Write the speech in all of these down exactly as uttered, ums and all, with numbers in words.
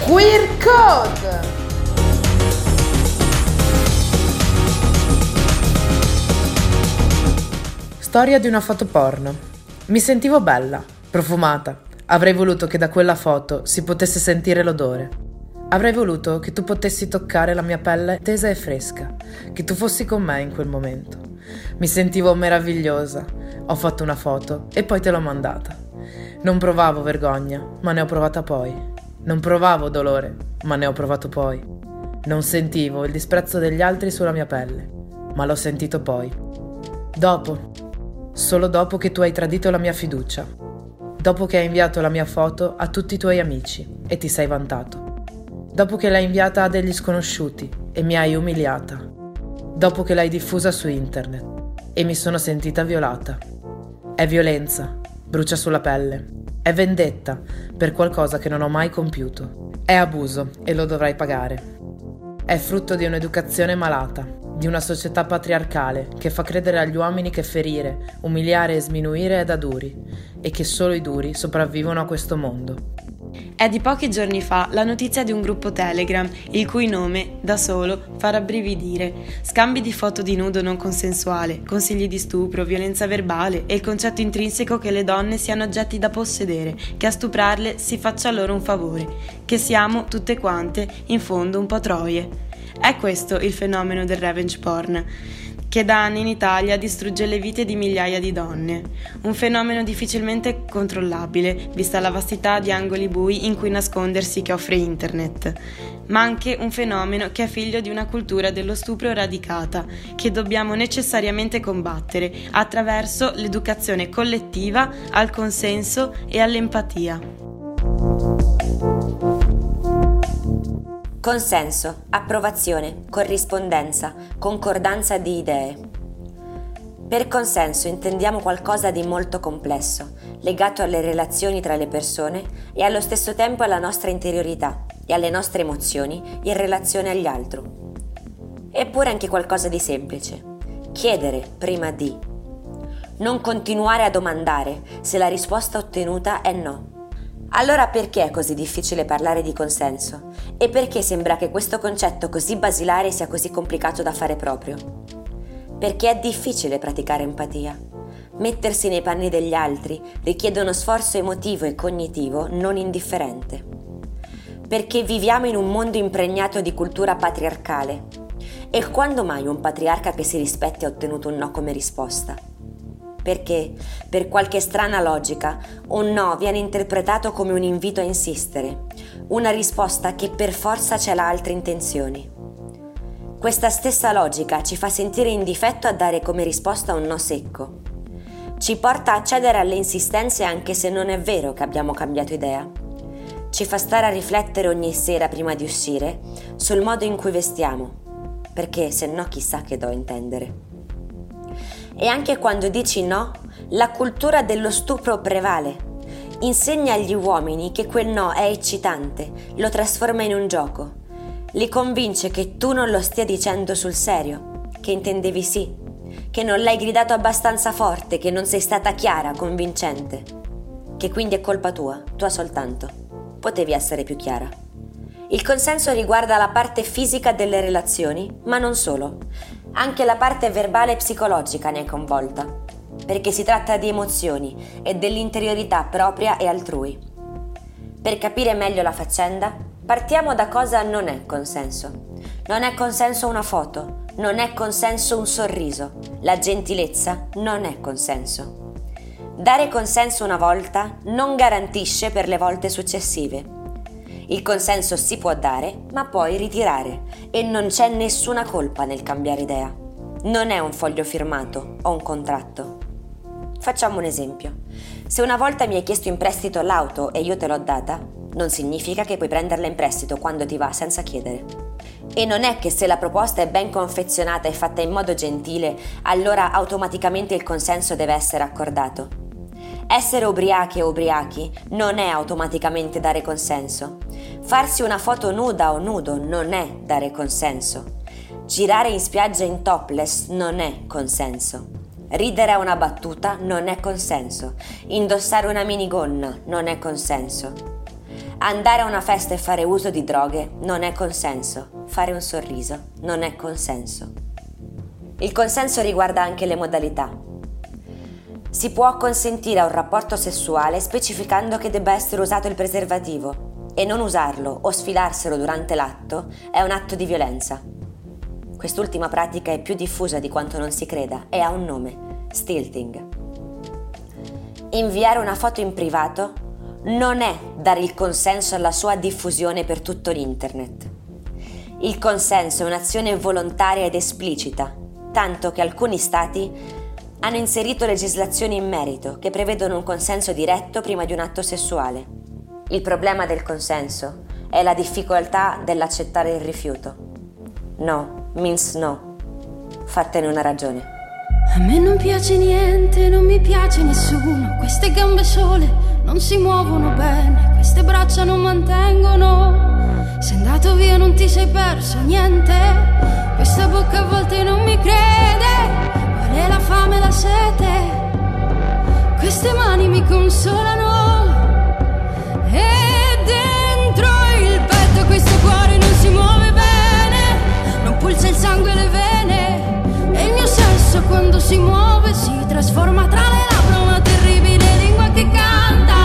Queer Code! Storia di una foto porno. Mi sentivo bella, profumata. Avrei voluto che da quella foto si potesse sentire l'odore. Avrei voluto che tu potessi toccare la mia pelle tesa e fresca, che tu fossi con me in quel momento. Mi sentivo meravigliosa. Ho fatto una foto e poi te l'ho mandata. Non provavo vergogna, ma ne ho provata poi. Non provavo dolore, ma ne ho provato poi. Non sentivo il disprezzo degli altri sulla mia pelle, ma l'ho sentito poi. Dopo. Solo dopo che tu hai tradito la mia fiducia, dopo che hai inviato la mia foto a tutti i tuoi amici e ti sei vantato, dopo che l'hai inviata a degli sconosciuti e mi hai umiliata, dopo che l'hai diffusa su internet e mi sono sentita violata. È violenza, brucia sulla pelle, è vendetta per qualcosa che non ho mai compiuto, è abuso e lo dovrai pagare. È frutto di un'educazione malata, di una società patriarcale che fa credere agli uomini che ferire, umiliare e sminuire è da duri e che solo i duri sopravvivono a questo mondo. È di pochi giorni fa la notizia di un gruppo Telegram, il cui nome, da solo, fa rabbrividire. Scambi di foto di nudo non consensuale, consigli di stupro, violenza verbale e il concetto intrinseco che le donne siano oggetti da possedere, che a stuprarle si faccia loro un favore, che siamo, tutte quante, in fondo un po' troie. È questo il fenomeno del revenge porn, che da anni in Italia distrugge le vite di migliaia di donne. Un fenomeno difficilmente controllabile, vista la vastità di angoli bui in cui nascondersi che offre internet, ma anche un fenomeno che è figlio di una cultura dello stupro radicata, che dobbiamo necessariamente combattere attraverso l'educazione collettiva al consenso e all'empatia. Consenso, approvazione, corrispondenza, concordanza di idee. Per consenso intendiamo qualcosa di molto complesso, legato alle relazioni tra le persone e allo stesso tempo alla nostra interiorità e alle nostre emozioni in relazione agli altri. Eppure anche qualcosa di semplice. Chiedere prima di. Non continuare a domandare se la risposta ottenuta è no. Allora perché è così difficile parlare di consenso? E perché sembra che questo concetto così basilare sia così complicato da fare proprio? Perché è difficile praticare empatia. Mettersi nei panni degli altri richiede uno sforzo emotivo e cognitivo non indifferente. Perché viviamo in un mondo impregnato di cultura patriarcale. E quando mai un patriarca che si rispetti ha ottenuto un no come risposta? Perché, per qualche strana logica, un no viene interpretato come un invito a insistere, una risposta che per forza cela altre intenzioni. Questa stessa logica ci fa sentire in difetto a dare come risposta un no secco. Ci porta a cedere alle insistenze anche se non è vero che abbiamo cambiato idea. Ci fa stare a riflettere ogni sera prima di uscire sul modo in cui vestiamo, perché se no chissà che do a intendere. E anche quando dici no, la cultura dello stupro prevale. Insegna agli uomini che quel no è eccitante, lo trasforma in un gioco. Li convince che tu non lo stia dicendo sul serio, che intendevi sì, che non l'hai gridato abbastanza forte, che non sei stata chiara, convincente, che quindi è colpa tua, tua soltanto. Potevi essere più chiara. Il consenso riguarda la parte fisica delle relazioni, ma non solo. Anche la parte verbale e psicologica ne è coinvolta, perché si tratta di emozioni e dell'interiorità propria e altrui. Per capire meglio la faccenda, partiamo da cosa non è consenso. Non è consenso una foto, non è consenso un sorriso, la gentilezza non è consenso. Dare consenso una volta non garantisce per le volte successive. Il consenso si può dare, ma poi ritirare, e non c'è nessuna colpa nel cambiare idea. Non è un foglio firmato o un contratto. Facciamo un esempio. Se una volta mi hai chiesto in prestito l'auto e io te l'ho data, non significa che puoi prenderla in prestito quando ti va senza chiedere. E non è che se la proposta è ben confezionata e fatta in modo gentile, allora automaticamente il consenso deve essere accordato. Essere ubriache o ubriachi non è automaticamente dare consenso. Farsi una foto nuda o nudo non è dare consenso. Girare in spiaggia in topless non è consenso. Ridere a una battuta non è consenso. Indossare una minigonna non è consenso. Andare a una festa e fare uso di droghe non è consenso. Fare un sorriso non è consenso. Il consenso riguarda anche le modalità. Si può consentire a un rapporto sessuale specificando che debba essere usato il preservativo e non usarlo o sfilarselo durante l'atto è un atto di violenza. Quest'ultima pratica è più diffusa di quanto non si creda e ha un nome: stilting. Inviare una foto in privato non è dare il consenso alla sua diffusione per tutto l'internet. Il consenso è un'azione volontaria ed esplicita, tanto che alcuni stati hanno inserito legislazioni in merito che prevedono un consenso diretto prima di un atto sessuale. Il problema del consenso è la difficoltà dell'accettare il rifiuto. No means no. Fattene una ragione. A me non piace niente, non mi piace nessuno. Queste gambe sole non si muovono bene, queste braccia non mantengono. Sei andato via, non ti sei perso niente. Questa bocca a volte non mi crede, vuole la fame e la sete. Queste mani mi consolano e dentro il petto questo cuore non si muove bene, non pulsa il sangue e le vene. E il mio sesso quando si muove si trasforma tra le labbra una terribile lingua che canta.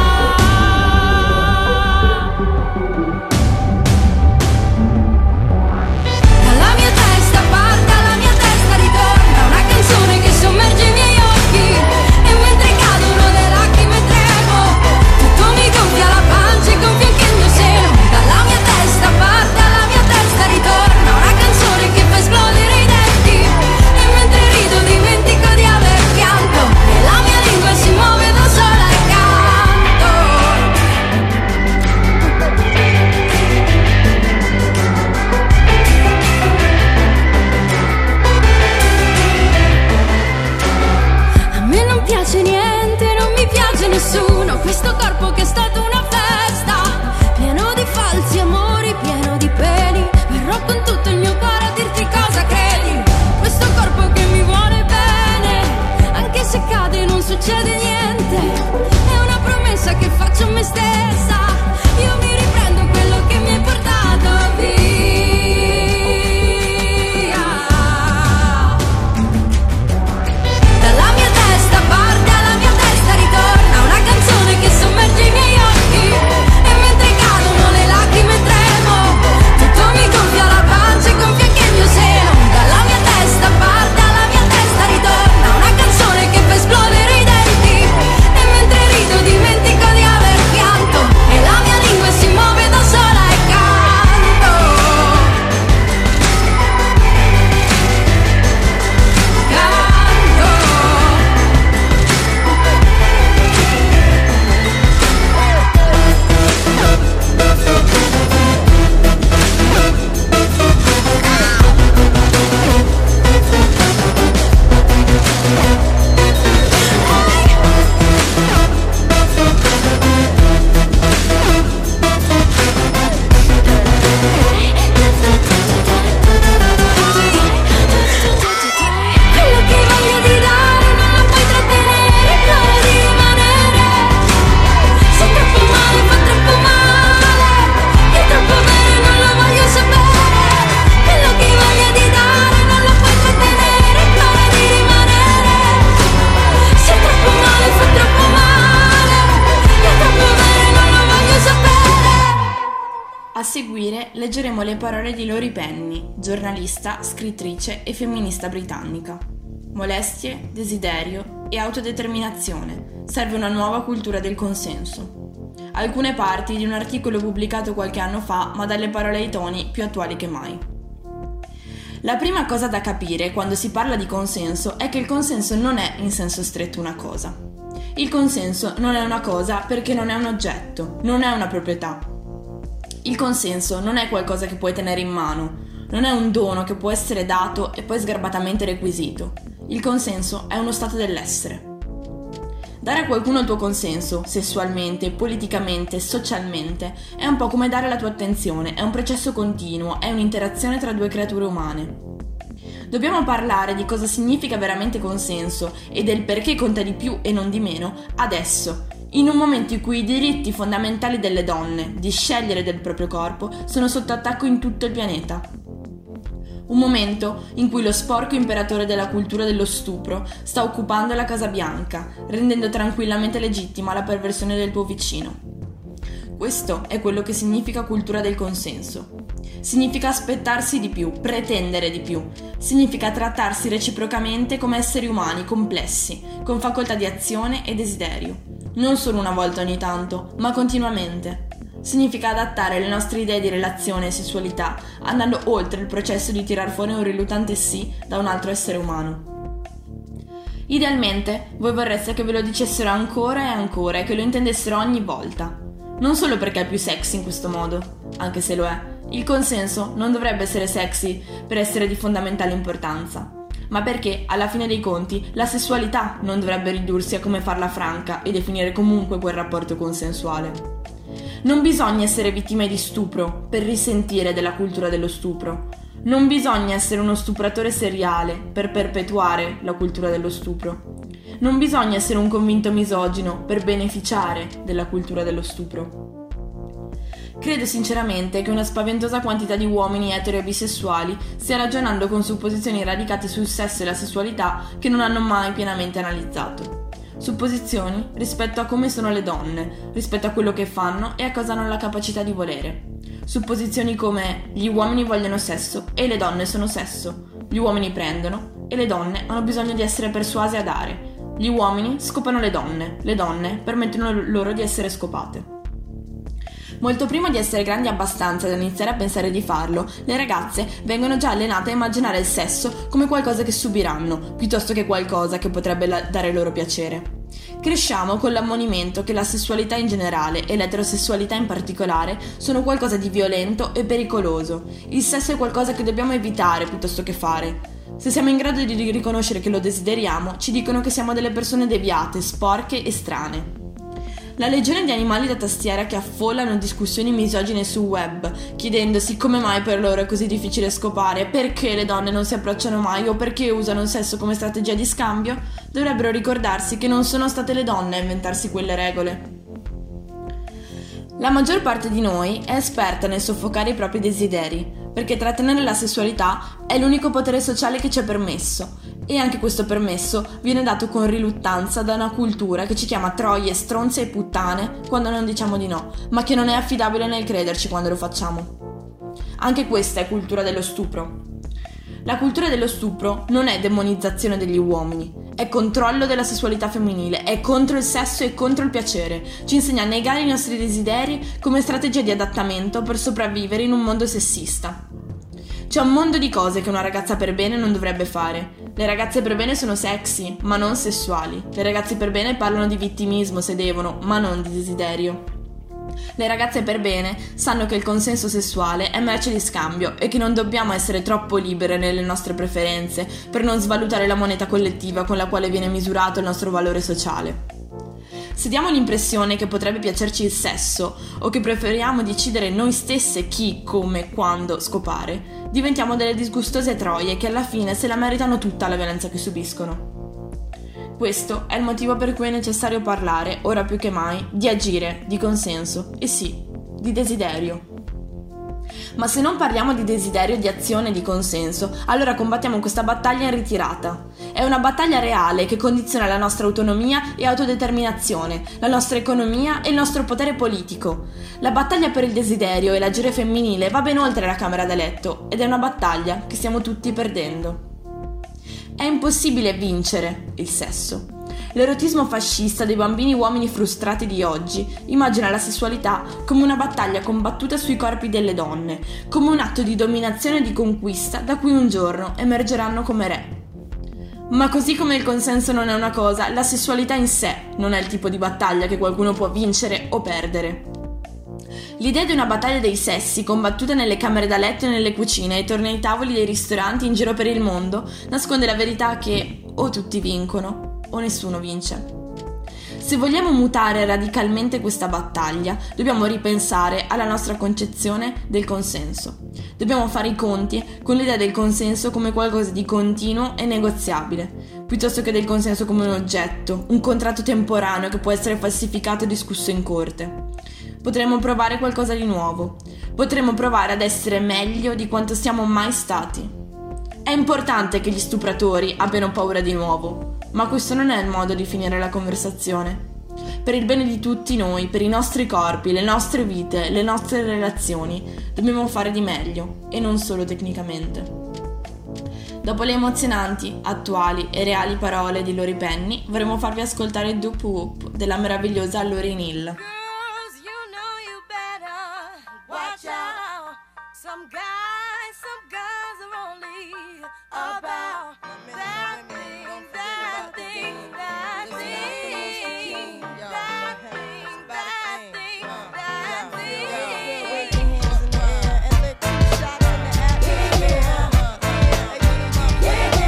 Dalla mia testa parte, alla mia testa ritorna una canzone che sommerge i miei occhi. E mentre cadono le lacrime tremo, tutto mi gonfia la pancia e gonfia anche il mio seno. Dalla mia testa parte, alla mia testa ritorna una canzone che fa esplodere i denti. E mentre rido dimentico di aver pianto e la mia lingua si muove da sola e canto. A me non piace niente, non mi piace nessuno. Questo corpo che è stato una festa, pieno di falsi amori, pieno di peli. Verrò con tutto il mio cuore a dirti cosa credi. Questo corpo che mi vuole bene, anche se cade non succede niente. È una promessa che faccio a me stessa. Io mi riprendo quello che mi hai portato via. Dalla mia testa parte, alla mia testa ritorna una canzone che sommerge i miei occhi. E mentre cadono le lacrime tremo, tutto mi gonfia la pancia e gonfia anche il mio seno. Dalla mia testa parte, alla mia testa ritorna una canzone che fa esplodere i denti. E mentre rido dimentico di aver pianto e la mia lingua si muove da sola e canto. Canto. Quello che hai voglia di dare non lo puoi trattenere, prova di rimanere. Se troppo male fa troppo male, che troppo bene non lo voglio sapere. Quello che hai voglia di dare non lo puoi trattenere, prova di rimanere. Se troppo male fa troppo male, che troppo bene non lo voglio sapere. A seguire leggeremo le parole di Lori Penny, giornalista, scrittrice e femminista britannica. Molestie, desiderio e autodeterminazione. Serve una nuova cultura del consenso. Alcune parti di un articolo pubblicato qualche anno fa, ma dalle parole e ai toni più attuali che mai. La prima cosa da capire quando si parla di consenso è che il consenso non è in senso stretto una cosa. Il consenso non è una cosa perché non è un oggetto, non è una proprietà. Il consenso non è qualcosa che puoi tenere in mano, non è un dono che può essere dato e poi sgarbatamente requisito. Il consenso è uno stato dell'essere. Dare a qualcuno il tuo consenso, sessualmente, politicamente, socialmente, è un po' come dare la tua attenzione, è un processo continuo, è un'interazione tra due creature umane. Dobbiamo parlare di cosa significa veramente consenso e del perché conta di più e non di meno adesso, in un momento in cui i diritti fondamentali delle donne di scegliere del proprio corpo sono sotto attacco in tutto il pianeta. Un momento in cui lo sporco imperatore della cultura dello stupro sta occupando la Casa Bianca, rendendo tranquillamente legittima la perversione del tuo vicino. Questo è quello che significa cultura del consenso. Significa aspettarsi di più, pretendere di più. Significa trattarsi reciprocamente come esseri umani complessi, con facoltà di azione e desiderio. Non solo una volta ogni tanto, ma continuamente. Significa adattare le nostre idee di relazione e sessualità, andando oltre il processo di tirar fuori un riluttante sì da un altro essere umano. Idealmente, voi vorreste che ve lo dicessero ancora e ancora e che lo intendessero ogni volta. Non solo perché è più sexy in questo modo, anche se lo è. Il consenso non dovrebbe essere sexy per essere di fondamentale importanza, ma perché, alla fine dei conti, la sessualità non dovrebbe ridursi a come farla franca e definire comunque quel rapporto consensuale. Non bisogna essere vittime di stupro per risentire della cultura dello stupro. Non bisogna essere uno stupratore seriale per perpetuare la cultura dello stupro. Non bisogna essere un convinto misogino per beneficiare della cultura dello stupro. Credo sinceramente che una spaventosa quantità di uomini etero e bisessuali stia ragionando con supposizioni radicate sul sesso e la sessualità che non hanno mai pienamente analizzato. Supposizioni rispetto a come sono le donne, rispetto a quello che fanno e a cosa hanno la capacità di volere. Supposizioni come gli uomini vogliono sesso e le donne sono sesso, gli uomini prendono e le donne hanno bisogno di essere persuase a dare, gli uomini scopano le donne, le donne permettono loro di essere scopate. Molto prima di essere grandi abbastanza da iniziare a pensare di farlo, le ragazze vengono già allenate a immaginare il sesso come qualcosa che subiranno, piuttosto che qualcosa che potrebbe la- dare loro piacere. Cresciamo con l'ammonimento che la sessualità in generale e l'eterosessualità in particolare sono qualcosa di violento e pericoloso. Il sesso è qualcosa che dobbiamo evitare piuttosto che fare. Se siamo in grado di riconoscere che lo desideriamo, ci dicono che siamo delle persone deviate, sporche e strane. La legione di animali da tastiera che affollano discussioni misogine sul web, chiedendosi come mai per loro è così difficile scopare, perché le donne non si approcciano mai o perché usano il sesso come strategia di scambio, dovrebbero ricordarsi che non sono state le donne a inventarsi quelle regole. La maggior parte di noi è esperta nel soffocare i propri desideri, perché trattenere la sessualità è l'unico potere sociale che ci è permesso, e anche questo permesso viene dato con riluttanza da una cultura che ci chiama troie, stronze e puttane quando non diciamo di no, ma che non è affidabile nel crederci quando lo facciamo. Anche questa è cultura dello stupro. La cultura dello stupro non è demonizzazione degli uomini, è controllo della sessualità femminile, è contro il sesso e contro il piacere, ci insegna a negare i nostri desideri come strategia di adattamento per sopravvivere in un mondo sessista. C'è un mondo di cose che una ragazza per bene non dovrebbe fare. Le ragazze per bene sono sexy, ma non sessuali. Le ragazze per bene parlano di vittimismo se devono, ma non di desiderio. Le ragazze per bene sanno che il consenso sessuale è merce di scambio e che non dobbiamo essere troppo libere nelle nostre preferenze per non svalutare la moneta collettiva con la quale viene misurato il nostro valore sociale. Se diamo l'impressione che potrebbe piacerci il sesso o che preferiamo decidere noi stesse chi, come, quando scopare, diventiamo delle disgustose troie che alla fine se la meritano tutta la violenza che subiscono. Questo è il motivo per cui è necessario parlare, ora più che mai, di agire, di consenso e sì, di desiderio. Ma se non parliamo di desiderio, di azione e di consenso, allora combattiamo questa battaglia in ritirata. È una battaglia reale che condiziona la nostra autonomia e autodeterminazione, la nostra economia e il nostro potere politico. La battaglia per il desiderio e l'agire femminile va ben oltre la camera da letto ed è una battaglia che stiamo tutti perdendo. È impossibile vincere il sesso. L'erotismo fascista dei bambini uomini frustrati di oggi immagina la sessualità come una battaglia combattuta sui corpi delle donne, come un atto di dominazione e di conquista da cui un giorno emergeranno come re. Ma così come il consenso non è una cosa, la sessualità in sé non è il tipo di battaglia che qualcuno può vincere o perdere. L'idea di una battaglia dei sessi combattuta nelle camere da letto e nelle cucine e attorno ai tavoli dei ristoranti in giro per il mondo nasconde la verità che o tutti vincono o nessuno vince. Se vogliamo mutare radicalmente questa battaglia, dobbiamo ripensare alla nostra concezione del consenso. Dobbiamo fare i conti con l'idea del consenso come qualcosa di continuo e negoziabile, piuttosto che del consenso come un oggetto, un contratto temporaneo che può essere falsificato e discusso in corte. Potremmo provare qualcosa di nuovo. Potremmo provare ad essere meglio di quanto siamo mai stati. È importante che gli stupratori abbiano paura di nuovo, ma questo non è il modo di finire la conversazione. Per il bene di tutti noi, per i nostri corpi, le nostre vite, le nostre relazioni, dobbiamo fare di meglio, e non solo tecnicamente. Dopo le emozionanti, attuali e reali parole di Lori Penny, vorremmo farvi ascoltare Doop Whoop della meravigliosa Lauryn Hill. Some guys, some guys are only about that thing, that thing, that thing, that thing, that thing, that thing. Wave your hands in the air and let two shots in the atmosphere. Yeah,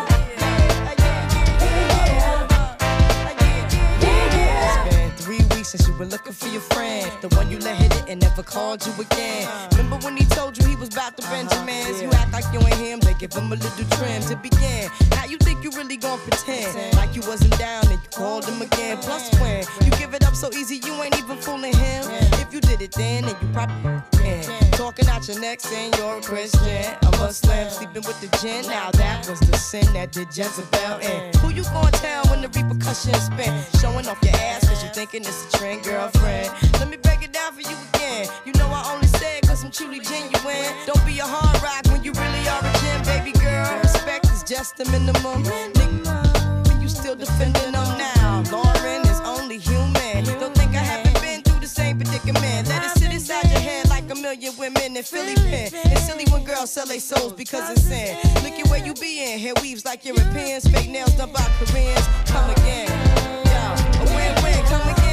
yeah. It's been three weeks since you were looking for your friend, the one you let hit it and never called you again. Remember when he told you he was about to Benjamins? You act like you ain't him, they give him a little trim to begin. How you think you really gon' pretend like you wasn't down and you called him again? Plus when you give it up so easy, you ain't even fooling him. If you did it then, then you probably can. Talking out your neck saying you're a Christian, a Muslim, sleeping with the gin. Now that was the sin that did Jezebel in. Who you gon' tell when the repercussions spin? Showing off your ass cause you thinking it's a trend, girlfriend. Let me break it down for you again. You know I only say it cause I'm truly genuine. Don't be a hard rock when you really are a gem, baby girl. Respect is just the minimum. Nigga, you still defending them now. Lauren is only human. Don't think I haven't been through the same predicament. Let it sit inside your head like a million women in Philly pen. It's silly when girls sell their souls because it's sin. Look at where you be in. Hair weaves like Europeans. Fake nails done by Koreans. Come again. Yo, a win-win, come again.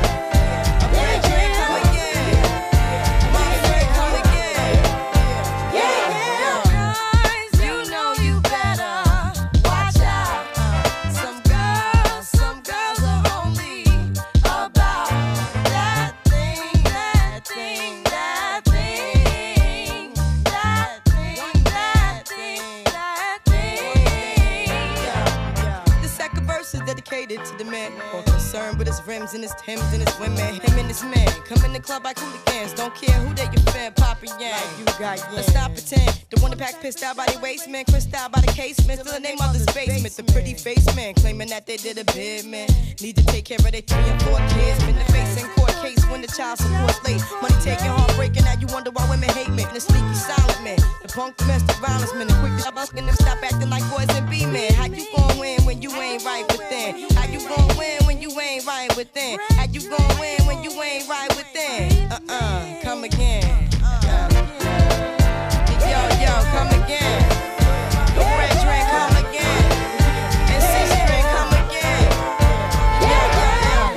To the man, more concerned with his rims and his Timbs and his women. Him and his man come in the club like hooligans. Don't care who they your fan, Papa Yang. Like you got yeah. Let's not pretend. The one that pack pissed out by the waist, man, crissed out by the casement. Still the name of the basement. The pretty face man claiming that they did a bid, man. Need to take care of their three and four kids. Been the face in court case when the child support's late. Money taking, heartbreaking. Now you wonder why women hate men. The sneaky silent man, the punk domestic violence man. The quick to busting them, stop acting like boys and be men. How you gon' win when you ain't right within? How you gon' win when you ain't right within? How you gon' win when you ain't right within? Uh-uh, come again. Uh. Yo, yo, come again. The red drink, come again. And six drink, come again. Yeah, yeah,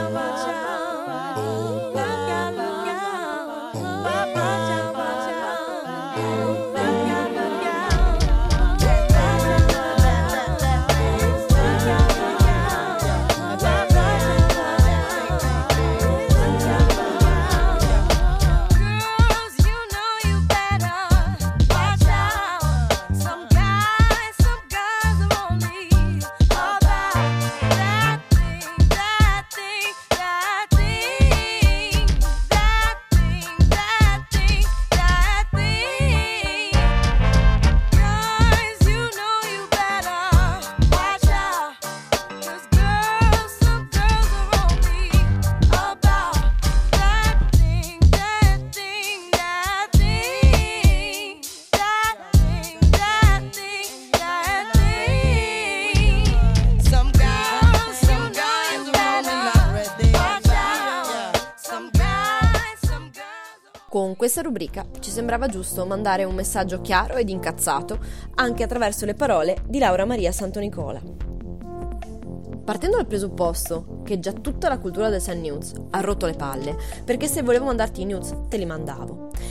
Con questa rubrica ci sembrava giusto mandare un messaggio chiaro ed incazzato anche attraverso le parole di Laura Maria Santonicola. Partendo dal presupposto che già tutta la cultura del send nudes ha rotto le palle, perché se volevo mandarti i nudes te li mandavo,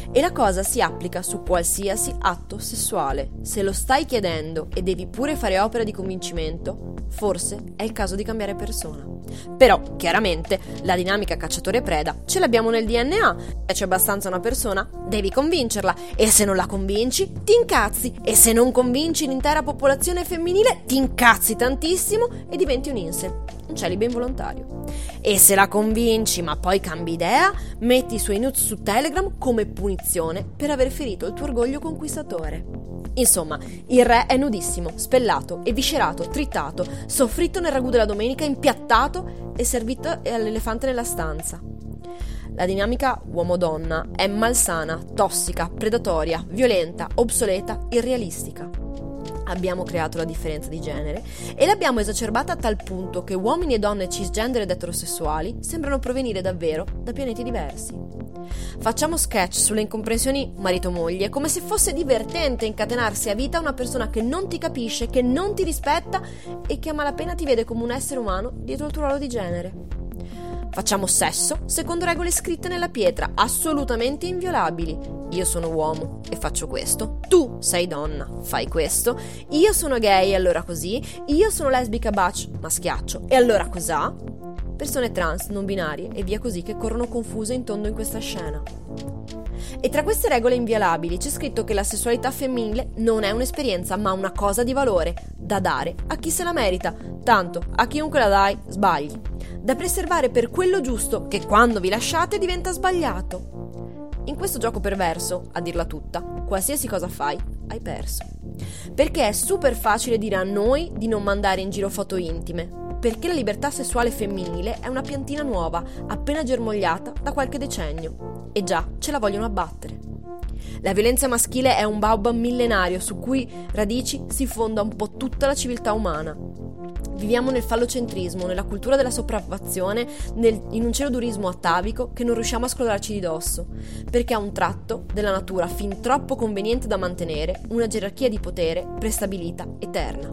E la cosa si applica su qualsiasi atto sessuale. Se lo stai chiedendo e devi pure fare opera di convincimento, forse è il caso di cambiare persona. Però, chiaramente, la dinamica cacciatore-preda ce l'abbiamo nel D N A. Se c'è abbastanza una persona, devi convincerla. E se non la convinci, ti incazzi. E se non convinci l'intera popolazione femminile, ti incazzi tantissimo e diventi un incel, un celibe involontario. E se la convinci ma poi cambi idea, metti i suoi nudes su Telegram come punizione per aver ferito il tuo orgoglio conquistatore. Insomma, il re è nudissimo, spellato, eviscerato, tritato, soffritto nel ragù della domenica, impiattato e servito all'elefante nella stanza. La dinamica uomo-donna è malsana, tossica, predatoria, violenta, obsoleta, irrealistica. Abbiamo creato la differenza di genere e l'abbiamo esacerbata a tal punto che uomini e donne cisgender ed eterosessuali sembrano provenire davvero da pianeti diversi. Facciamo sketch sulle incomprensioni marito-moglie come se fosse divertente incatenarsi a vita una persona che non ti capisce, che non ti rispetta e che a malapena ti vede come un essere umano dietro il tuo ruolo di genere. Facciamo sesso secondo regole scritte nella pietra, assolutamente inviolabili. Io sono uomo e faccio questo, tu sei donna, fai questo, io sono gay e allora così, io sono lesbica butch, maschiaccio e allora cos'ha? Persone trans, non binarie e via così che corrono confuse in tondo in questa scena. E tra queste regole inviolabili c'è scritto che la sessualità femminile non è un'esperienza ma una cosa di valore, da dare a chi se la merita, tanto a chiunque la dai sbagli, da preservare per quello giusto che quando vi lasciate diventa sbagliato. In questo gioco perverso, a dirla tutta, qualsiasi cosa fai, hai perso. Perché è super facile dire a noi di non mandare in giro foto intime, perché la libertà sessuale femminile è una piantina nuova, appena germogliata da qualche decennio, e già ce la vogliono abbattere. La violenza maschile è un baobab millenario su cui radici si fonda un po' tutta la civiltà umana. Viviamo nel fallocentrismo, nella cultura della sopraffazione, nel, in un cerodurismo atavico che non riusciamo a scrollarci di dosso, perché ha un tratto della natura fin troppo conveniente da mantenere, una gerarchia di potere prestabilita, eterna.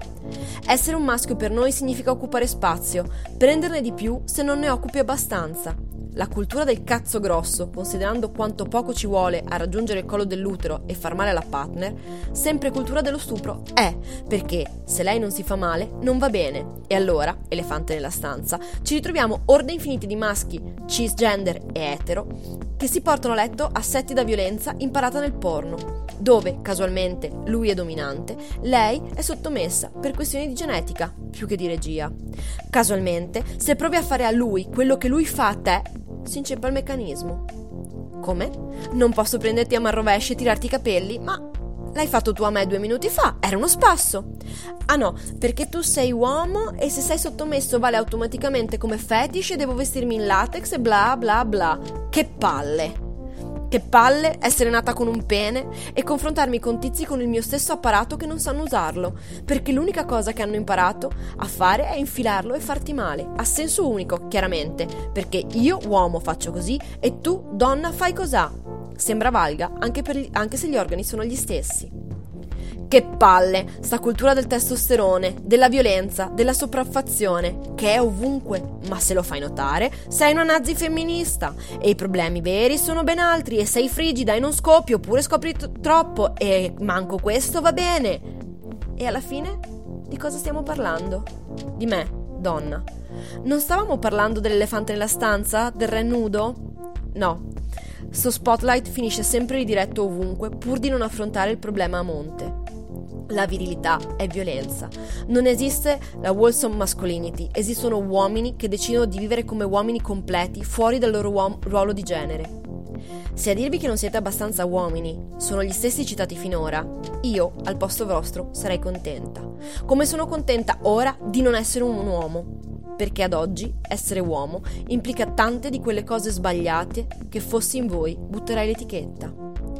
Essere un maschio per noi significa occupare spazio, prenderne di più se non ne occupi abbastanza. La cultura del cazzo grosso, considerando quanto poco ci vuole a raggiungere il collo dell'utero e far male alla partner, sempre cultura dello stupro è, perché se lei non si fa male, non va bene. E allora, elefante nella stanza, ci ritroviamo orde infinite di maschi, cisgender e etero, che si portano a letto assetti da violenza imparata nel porno, dove, casualmente, lui è dominante, lei è sottomessa per questioni di genetica, più che di regia. Casualmente, se provi a fare a lui quello che lui fa a te, si inceppa il meccanismo. Come? Non posso prenderti a manrovescio e tirarti i capelli, ma l'hai fatto tu a me due minuti fa, era uno spasso. Ah no, perché tu sei uomo e se sei sottomesso vale automaticamente come fetish e devo vestirmi in latex e bla bla bla. Che palle! Che palle essere nata con un pene e confrontarmi con tizi con il mio stesso apparato che non sanno usarlo, perché l'unica cosa che hanno imparato a fare è infilarlo e farti male, a senso unico, chiaramente, perché io, uomo, faccio così e tu, donna, fai cos'ha. Sembra valga, anche, per gli, anche se gli organi sono gli stessi. Che palle, sta cultura del testosterone, della violenza, della sopraffazione, che è ovunque, ma se lo fai notare, sei una nazi femminista e i problemi veri sono ben altri e sei frigida e non scopri oppure scopri t- troppo e manco questo va bene. E alla fine, di cosa stiamo parlando? Di me, donna. Non stavamo parlando dell'elefante nella stanza? Del re nudo? No. Sto spotlight finisce sempre ridiretto ovunque pur di non affrontare il problema a monte. La virilità è violenza. Non esiste la wholesome masculinity, esistono uomini che decidono di vivere come uomini completi fuori dal loro uom- ruolo di genere. Se a dirvi che non siete abbastanza uomini sono gli stessi citati finora, io al posto vostro sarei contenta. Come sono contenta ora di non essere un uomo, perché ad oggi essere uomo implica tante di quelle cose sbagliate che fossi in voi butterei l'etichetta.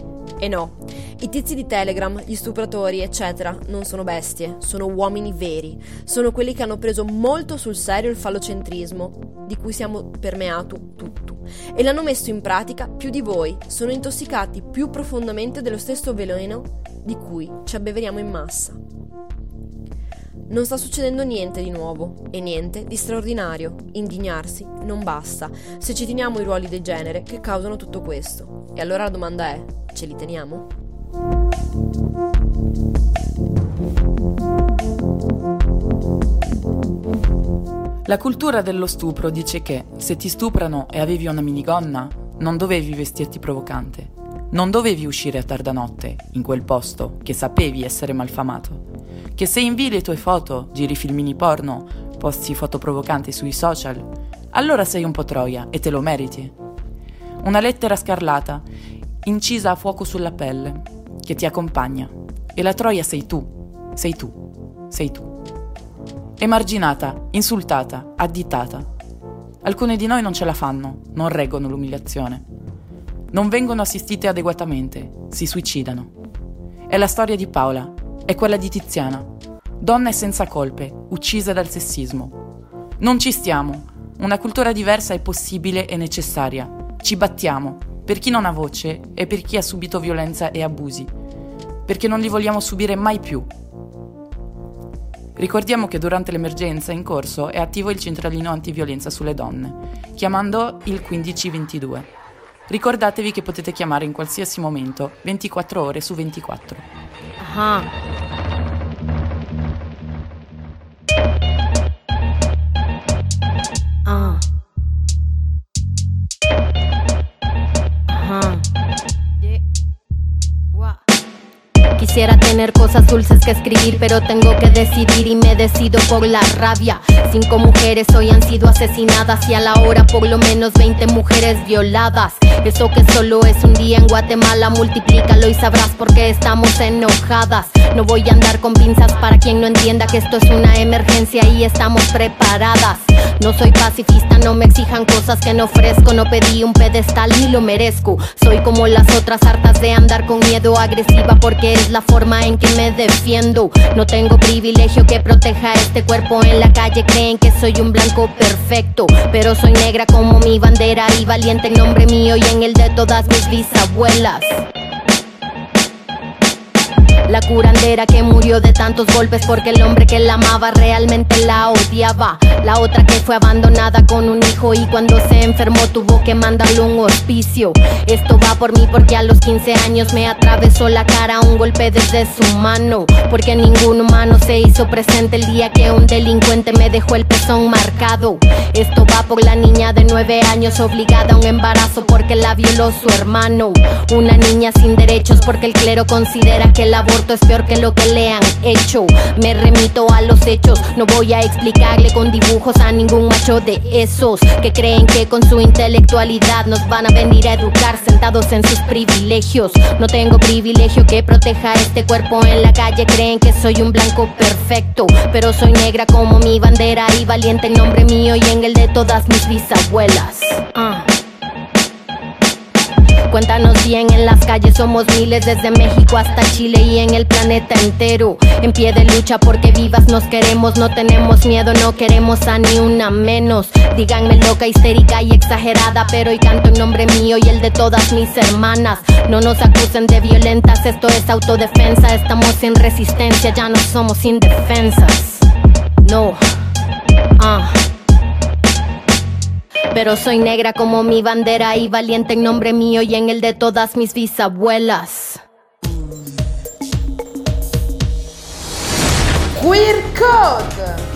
E no, i tizi di Telegram, gli stupratori, eccetera, non sono bestie, sono uomini veri. Sono quelli che hanno preso molto sul serio il fallocentrismo, di cui siamo permeati tutti, e l'hanno messo in pratica più di voi. Sono intossicati più profondamente dello stesso veleno di cui ci abbeveriamo in massa. Non sta succedendo niente di nuovo e niente di straordinario. Indignarsi non basta. Se ci teniamo i ruoli di genere che causano tutto questo. E allora la domanda è: ce li teniamo? La cultura dello stupro dice che se ti stuprano e avevi una minigonna, non dovevi vestirti provocante. Non dovevi uscire a tarda notte, in quel posto, che sapevi essere malfamato. Che se invii le tue foto, giri filmini porno, posti foto provocanti sui social, allora sei un po' troia e te lo meriti. Una lettera scarlata, incisa a fuoco sulla pelle, che ti accompagna. E la troia sei tu, sei tu, sei tu. Emarginata, insultata, additata. Alcune di noi non ce la fanno, non reggono l'umiliazione. Non vengono assistite adeguatamente, si suicidano. È la storia di Paola, è quella di Tiziana. Donne senza colpe, uccise dal sessismo. Non ci stiamo. Una cultura diversa è possibile e necessaria. Ci battiamo, per chi non ha voce e per chi ha subito violenza e abusi. Perché non li vogliamo subire mai più. Ricordiamo che durante l'emergenza in corso è attivo il centralino antiviolenza sulle donne, chiamando il quindici ventidue. Ricordatevi che potete chiamare in qualsiasi momento, ventiquattro ore su ventiquattro. Ah. Ah. Ajá. Quisiera tener cosas dulces que escribir, pero tengo que decidir y me decido por la rabia. Cinco mujeres hoy han sido asesinadas y a la hora por lo menos veinte mujeres violadas. Eso que solo es un día en Guatemala, multiplícalo y sabrás por qué estamos enojadas. No voy a andar con pinzas para quien no entienda que esto es una emergencia y estamos preparadas. No soy pacifista, no me exijan cosas que no ofrezco. No pedí un pedestal ni lo merezco. Soy como las otras, hartas de andar con miedo, agresiva porque es la forma en que me defiendo. No tengo privilegio que proteja este cuerpo. En la calle creen que soy un blanco perfecto, pero soy negra como mi bandera y valiente en nombre mío y en el de todas mis bisabuelas. La curandera que murió de tantos golpes porque el hombre que la amaba realmente la odiaba. La otra que fue abandonada con un hijo y cuando se enfermó tuvo que mandarle un hospicio. Esto va por mí porque a los quince años me atravesó la cara un golpe desde su mano. Porque ningún humano se hizo presente el día que un delincuente me dejó el pezón marcado. Esto va por la niña de nueve años obligada a un embarazo porque la violó su hermano. Una niña sin derechos porque el clero considera que el aborto es peor que lo que le han hecho. Me remito a los hechos, no voy a explicarle con dibujos a ningún macho de esos que creen que con su intelectualidad nos van a venir a educar sentados en sus privilegios. No tengo privilegio que proteja este cuerpo. En la calle creen que soy un blanco perfecto, pero soy negra como mi bandera y valiente en nombre mío y en el de todas mis bisabuelas. uh. Cuéntanos bien, en las calles somos miles, desde México hasta Chile y en el planeta entero. En pie de lucha porque vivas nos queremos, no tenemos miedo, no queremos a ni una menos. Díganme loca, histérica y exagerada, pero hoy canto en nombre mío y el de todas mis hermanas. No nos acusen de violentas, esto es autodefensa. Estamos en resistencia, ya no somos indefensas. No, ah uh. Pero soy negra como mi bandera y valiente en nombre mío y en el de todas mis bisabuelas. Queer Code.